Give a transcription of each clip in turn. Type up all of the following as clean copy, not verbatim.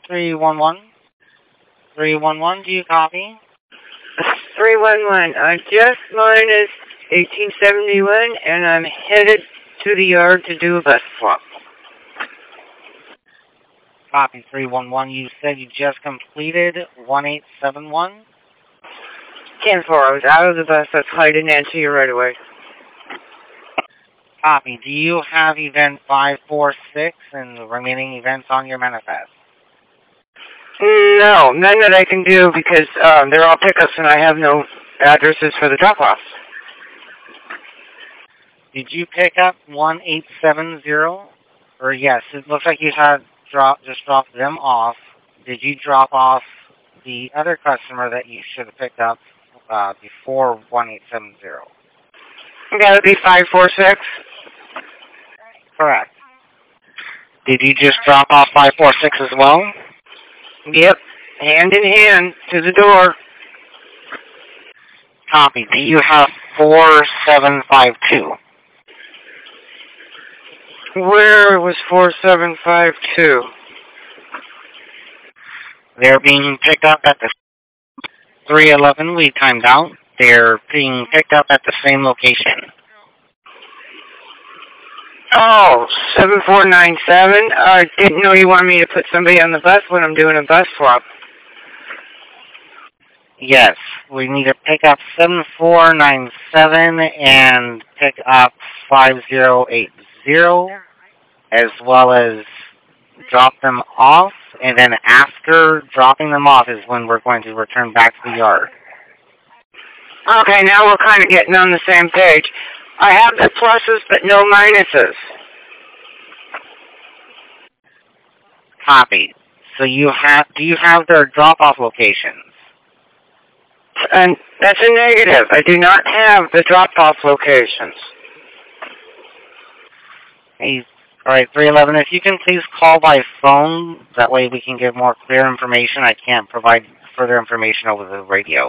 311. 311, do you copy? 311. I just minus 1871, and I'm headed to the yard to do a bus swap. Copy 311. You said you just completed 1871? 10-4. I was out of the bus. That's why I didn't answer you right away. Copy. Do you have event 546 and the remaining events on your manifest? No, none that I can do because they're all pickups and I have no addresses for the drop-offs. Did you pick up 1870? Or yes, it looks like you had just dropped them off. Did you drop off the other customer that you should have picked up before 1870? That would be 546? Correct. Did you just drop off 546 as well? Yep, hand in hand to the door. Copy. Do you have 4752? Where was 4752? They're being picked up at the 311. We timed out. They're being picked up at the same location. Oh, 7497? I didn't know you wanted me to put somebody on the bus when I'm doing a bus swap. Yes, we need to pick up 7497 and pick up 5080, as well as drop them off, and then after dropping them off is when we're going to return back to the yard. Okay, now we're kind of getting on the same page. I have the pluses, but no minuses. Copy. So do you have their drop-off locations? And that's a negative. I do not have the drop-off locations. Hey, all right, 311, if you can please call by phone, that way we can get more clear information. I can't provide further information over the radio.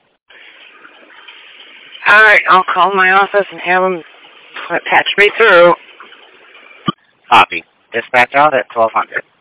All right, I'll call my office and have them patch me through. Copy. Dispatch out at 1200.